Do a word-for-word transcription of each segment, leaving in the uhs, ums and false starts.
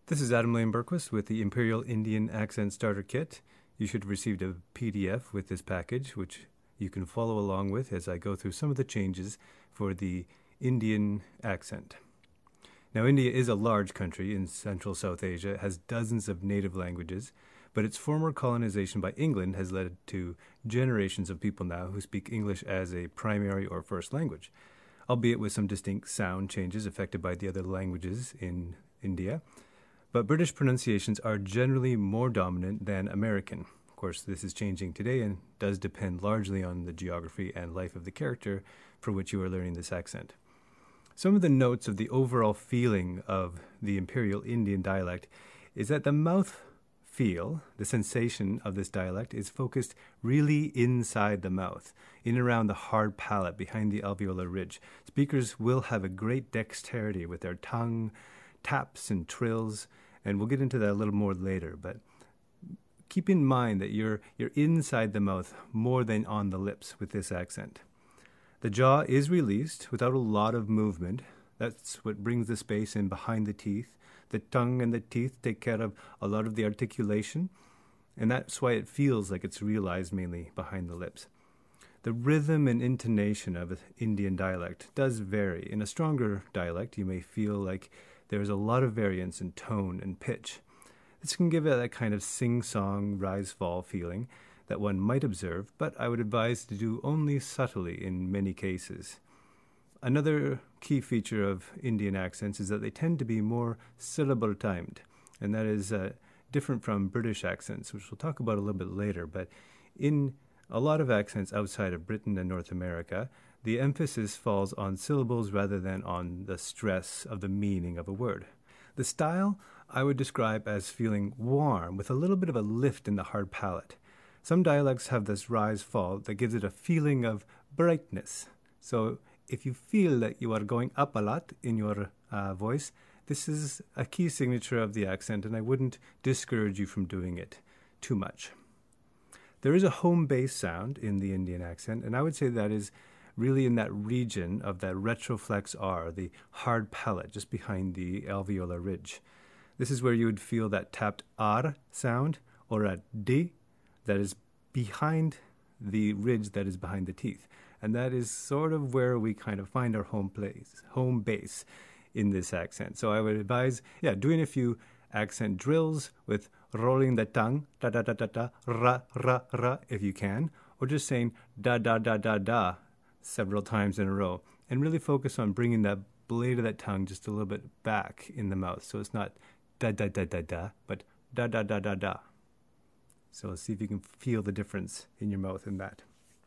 This is Adam Lane Berquist with the Imperial Indian Accent Starter Kit. You should have received a P D F with this package, which you can follow along with as I go through some of the changes for the Indian accent. Now, India is a large country in Central South Asia. It has dozens of native languages, but its former colonization by England has led to generations of people now who speak English as a primary or first language, albeit with some distinct sound changes affected by the other languages in India. But British pronunciations are generally more dominant than American. Of course, this is changing today and does depend largely on the geography and life of the character for which you are learning this accent. Some of the notes of the overall feeling of the Imperial Indian dialect is that the mouth feel, the sensation of this dialect, is focused really inside the mouth, in and around the hard palate behind the alveolar ridge. Speakers will have a great dexterity with their tongue, taps and trills, and we'll get into that a little more later, but keep in mind that you're you're inside the mouth more than on the lips with this accent. The jaw is released without a lot of movement. That's what brings the space in behind the teeth. The tongue and the teeth take care of a lot of the articulation, and that's why it feels like it's realized mainly behind the lips. The rhythm and intonation of an Indian dialect does vary. In a stronger dialect, you may feel like there's a lot of variance in tone and pitch. This can give it that kind of sing-song, rise-fall feeling that one might observe, but I would advise to do only subtly in many cases. Another key feature of Indian accents is that they tend to be more syllable-timed, and that is uh, different from British accents, which we'll talk about a little bit later. But in a lot of accents outside of Britain and North America, the emphasis falls on syllables rather than on the stress of the meaning of a word. The style I would describe as feeling warm with a little bit of a lift in the hard palate. Some dialects have this rise-fall that gives it a feeling of brightness. So if you feel that you are going up a lot in your uh, voice, this is a key signature of the accent, and I wouldn't discourage you from doing it too much. There is a home base sound in the Indian accent, and I would say that is really in that region of that retroflex R, the hard palate just behind the alveolar ridge. This is where you would feel that tapped R sound or a D that is behind the ridge that is behind the teeth. And that is sort of where we kind of find our home place, home base in this accent. So I would advise, yeah, doing a few accent drills with rolling the tongue, da da da da da, ra ra ra, if you can, or just saying da da da da da several times in a row, and really focus on bringing that blade of that tongue just a little bit back in the mouth. So it's not da da da da da, but da da da da da. So let's see if you can feel the difference in your mouth in that.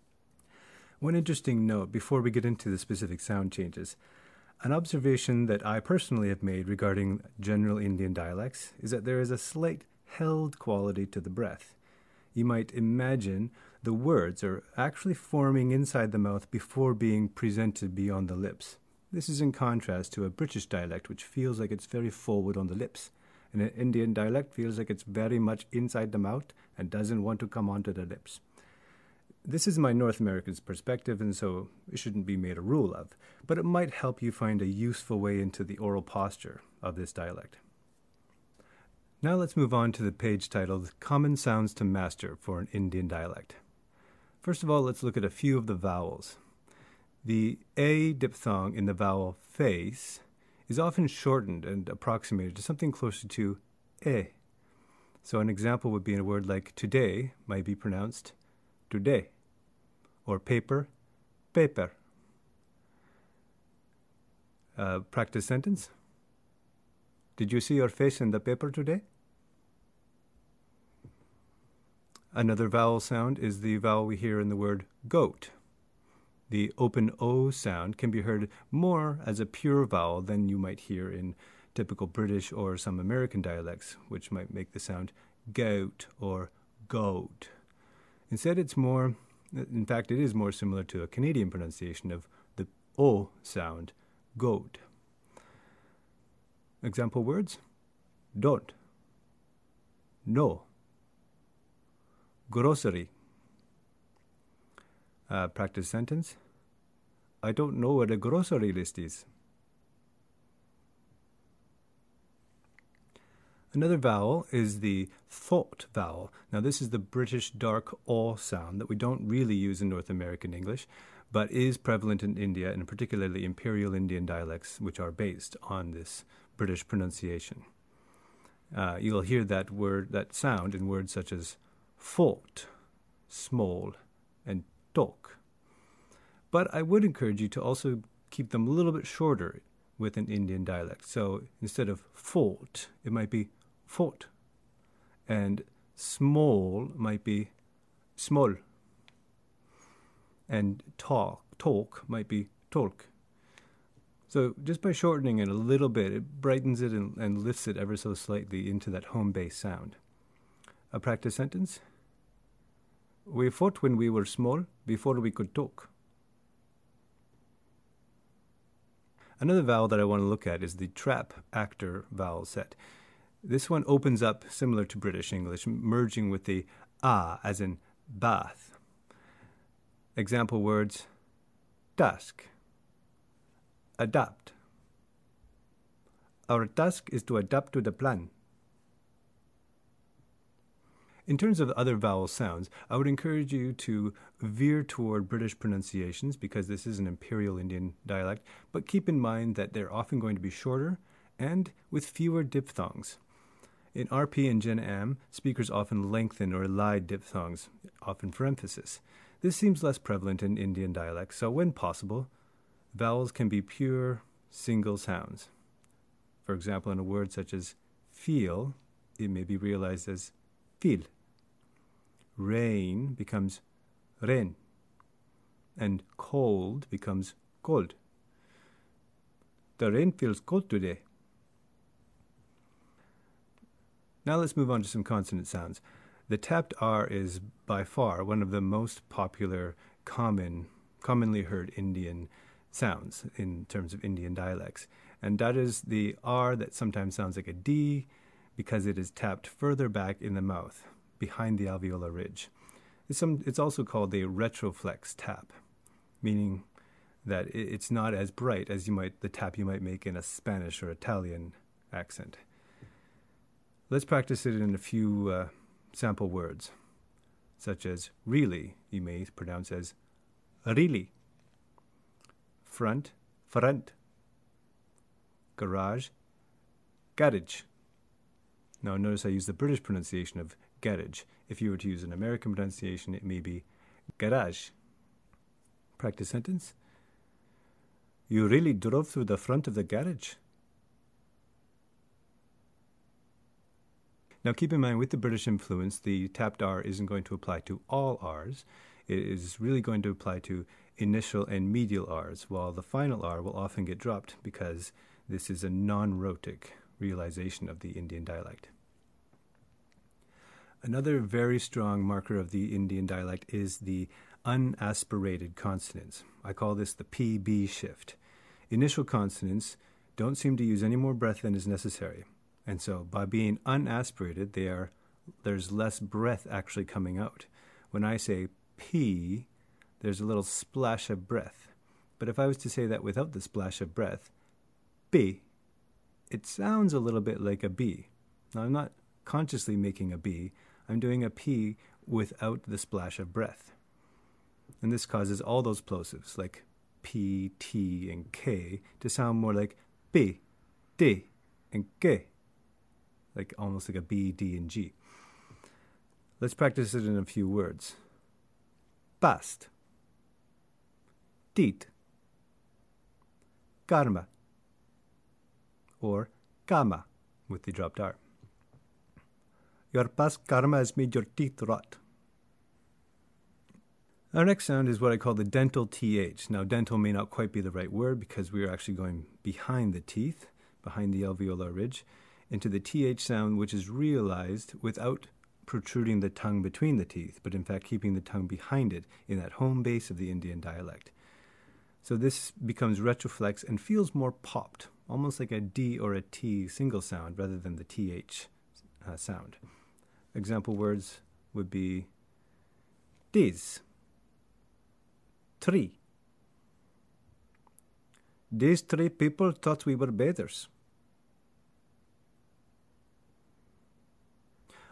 One interesting note before we get into the specific sound changes. An observation that I personally have made regarding general Indian dialects is that there is a slight held quality to the breath. You might imagine the words are actually forming inside the mouth before being presented beyond the lips. This is in contrast to a British dialect, which feels like it's very forward on the lips. And an Indian dialect feels like it's very much inside the mouth and doesn't want to come onto the lips. This is my North American's perspective, and so it shouldn't be made a rule of, but it might help you find a useful way into the oral posture of this dialect. Now let's move on to the page titled Common Sounds to Master for an Indian Dialect. First of all, let's look at a few of the vowels. The A diphthong in the vowel face is often shortened and approximated to something closer to E. So an example would be in a word like today might be pronounced today, or paper, paper. Uh, practice sentence. Did you see your face in the paper today? Another vowel sound is the vowel we hear in the word goat. The open O sound can be heard more as a pure vowel than you might hear in typical British or some American dialects, which might make the sound goat or goat. Instead, it's more, in fact, it is more similar to a Canadian pronunciation of the O sound, goat. Example words: don't, no, grocery. Uh, practice sentence: I don't know what a grocery list is. Another vowel is the thought vowel. Now, this is the British dark aw sound that we don't really use in North American English, but is prevalent in India, and particularly Imperial Indian dialects, which are based on this British pronunciation. Uh, you'll hear that word, that sound in words such as fought, small, and talk. But I would encourage you to also keep them a little bit shorter with an Indian dialect. So instead of fought, it might be fought. And small might be small. And talk, talk might be talk. So just by shortening it a little bit, it brightens it and, and lifts it ever so slightly into that home base sound. A practice sentence. We fought when we were small, before we could talk. Another vowel that I want to look at is the trap actor vowel set. This one opens up similar to British English, merging with the ah, as in bath. Example words, task, adapt. Our task is to adapt to the plan. In terms of other vowel sounds, I would encourage you to veer toward British pronunciations because this is an Imperial Indian dialect, but keep in mind that they're often going to be shorter and with fewer diphthongs. In R P and Gen Am, speakers often lengthen or elide diphthongs, often for emphasis. This seems less prevalent in Indian dialects, so when possible, vowels can be pure single sounds. For example, in a word such as feel, it may be realized as feel. Rain becomes rain, and cold becomes cold. The rain feels cold today. Now let's move on to some consonant sounds. The tapped R is by far one of the most popular, common, commonly heard Indian sounds in terms of Indian dialects. And that is the R that sometimes sounds like a D because it is tapped further back in the mouth, behind the alveolar ridge. It's, some, it's also called a retroflex tap, meaning that it's not as bright as you might the tap you might make in a Spanish or Italian accent. Let's practice it in a few uh, sample words, such as really, you may pronounce as really. Front, front. Garage, garage. Now notice I use the British pronunciation of garage. If you were to use an American pronunciation, it may be garage. Practice sentence. You really drove through the front of the garage. Now keep in mind, with the British influence, the tapped R isn't going to apply to all R's. It is really going to apply to initial and medial R's, while the final R will often get dropped because this is a non-rhotic realization of the Indian dialect. Another very strong marker of the Indian dialect is the unaspirated consonants. I call this the P B shift. Initial consonants don't seem to use any more breath than is necessary. And so by being unaspirated, they are, there's less breath actually coming out. When I say P, there's a little splash of breath. But if I was to say that without the splash of breath, B, it sounds a little bit like a B. Now, I'm not consciously making a B. I'm doing a P without the splash of breath. And this causes all those plosives, like P, T, and K, to sound more like B, D, and K. Like almost like a B, D, and G. Let's practice it in a few words. Past. Teeth. Karma. Or kama with the dropped R. Your past karma has made your teeth rot. Our next sound is what I call the dental T H. Now, dental may not quite be the right word because we are actually going behind the teeth, behind the alveolar ridge, into the T H sound, which is realized without protruding the tongue between the teeth, but in fact keeping the tongue behind it in that home base of the Indian dialect. So this becomes retroflex and feels more popped, almost like a D or a T single sound rather than the T H uh, sound. Example words would be these, three. These three people thought we were bathers.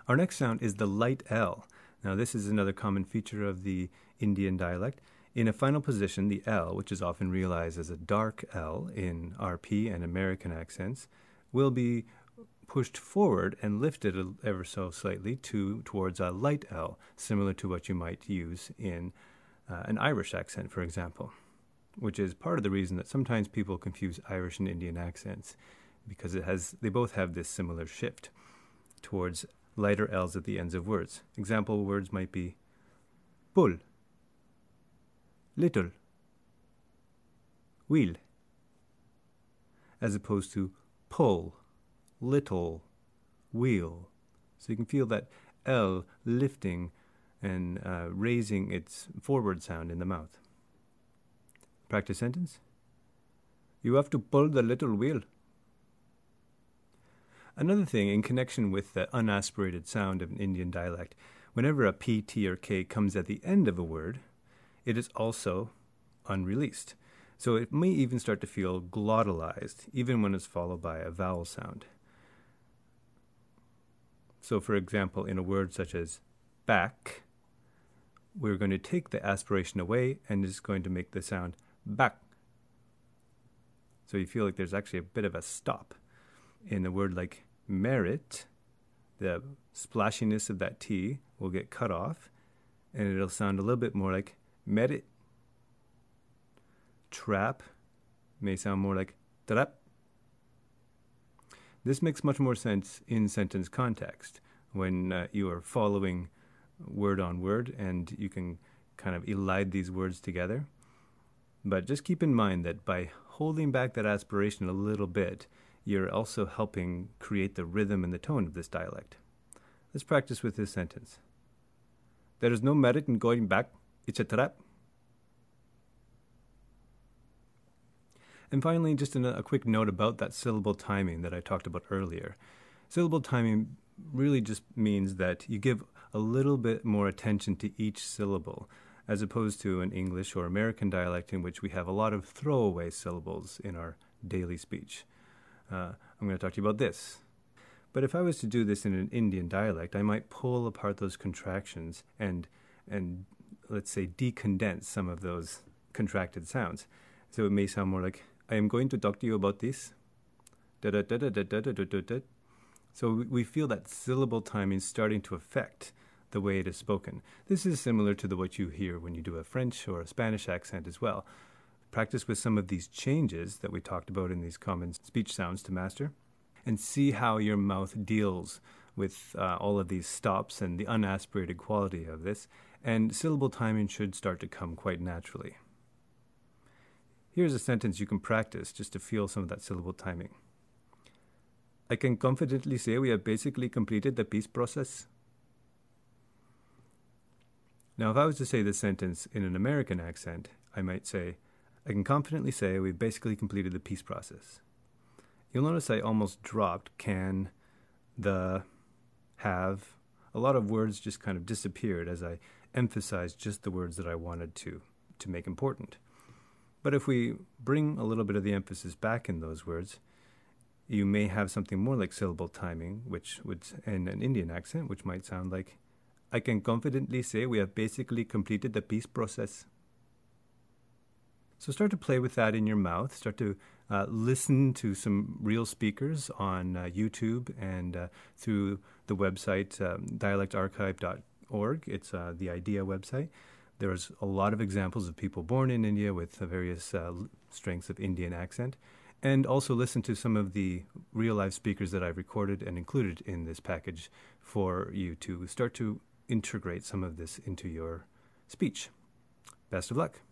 Our next sound is the light L. Now, this is another common feature of the Indian dialect. In a final position, the L, which is often realized as a dark L in R P and American accents, will be pushed forward and lifted ever so slightly to towards a light L, similar to what you might use in uh, an Irish accent, for example, which is part of the reason that sometimes people confuse Irish and Indian accents, because it has they both have this similar shift towards lighter L's at the ends of words. Example words might be bull, little, wheel, as opposed to pull, little, wheel. So you can feel that L lifting and uh, raising its forward sound in the mouth. Practice sentence. You have to pull the little wheel. Another thing in connection with the unaspirated sound of an Indian dialect, whenever a P, T, or K comes at the end of a word, it is also unreleased. So it may even start to feel glottalized, even when it's followed by a vowel sound. So for example, in a word such as back, we're going to take the aspiration away and it's going to make the sound back. So you feel like there's actually a bit of a stop. In a word like merit, the splashiness of that T will get cut off and it'll sound a little bit more like merit. Trap may sound more like trap. This makes much more sense in sentence context when uh, you are following word on word and you can kind of elide these words together. But just keep in mind that by holding back that aspiration a little bit, you're also helping create the rhythm and the tone of this dialect. Let's practice with this sentence. There is no merit in going back. It's a trap. And finally, just a, a quick note about that syllable timing that I talked about earlier. Syllable timing really just means that you give a little bit more attention to each syllable, as opposed to an English or American dialect in which we have a lot of throwaway syllables in our daily speech. Uh, I'm going to talk to you about this. But if I was to do this in an Indian dialect, I might pull apart those contractions and, and let's say, decondense some of those contracted sounds. So it may sound more like, I am going to talk to you about this. Da da da da da da da da da. So we feel that syllable timing starting to affect the way it is spoken. This is similar to the what you hear when you do a French or a Spanish accent as well. Practice with some of these changes that we talked about in these common speech sounds to master, and see how your mouth deals with uh, all of these stops and the unaspirated quality of this, and syllable timing should start to come quite naturally. Here's a sentence you can practice just to feel some of that syllable timing. I can confidently say we have basically completed the peace process. Now, if I was to say this sentence in an American accent, I might say, I can confidently say we've basically completed the peace process. You'll notice I almost dropped can, the, have. A lot of words just kind of disappeared as I emphasized just the words that I wanted to, to make important. But if we bring a little bit of the emphasis back in those words, you may have something more like syllable timing, which would, in an Indian accent, which might sound like, I can confidently say we have basically completed the peace process. So start to play with that in your mouth. Start to uh, listen to some real speakers on uh, YouTube and uh, through the website um, dialect archive dot org. It's uh, the IDEA website. There's a lot of examples of people born in India with uh, various uh, strengths of Indian accent. And also listen to some of the real-life speakers that I've recorded and included in this package for you to start to integrate some of this into your speech. Best of luck.